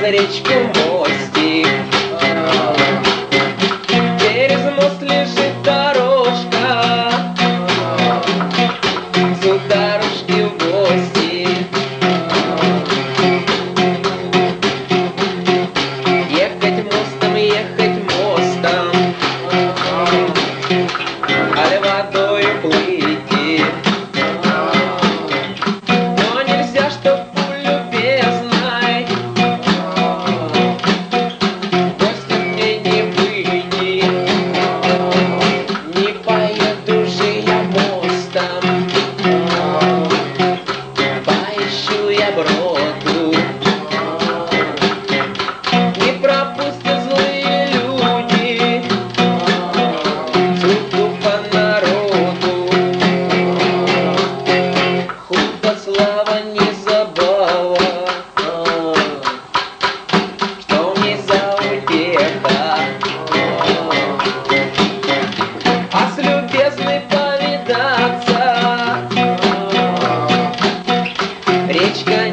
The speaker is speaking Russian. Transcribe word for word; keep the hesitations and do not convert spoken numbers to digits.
речку мостик. Через мост лежит дорожка, сударушки в гости. Ехать мостом, ехать мостом, аль водою плыти. Но нельзя, чтоб у любезной гостя мне не выйти. Не поеду же я мостом, поищу я броду. Не пропустят злые люди суду по народу. Худо слава не забава, что не за утеха. А с любезной повидаться речка